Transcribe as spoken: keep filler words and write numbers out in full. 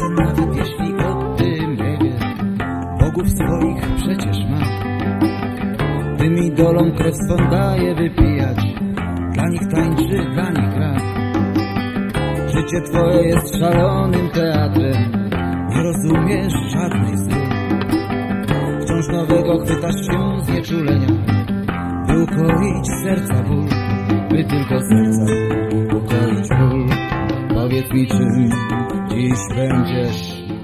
nawet jeśli o tym nie wie, bogów swoich przecież ma. Tym idolom krew swą daje wypijać, dla nich tańczy, dla nich gra. Życie twoje jest szalonym teatrem, nie rozumiesz żadnej z dróg. Wciąż nowego chwytasz się znieczulenia, by ukoić serca ból, by tylko serca ukoić ból. Powiedz mi, czym dziś będziesz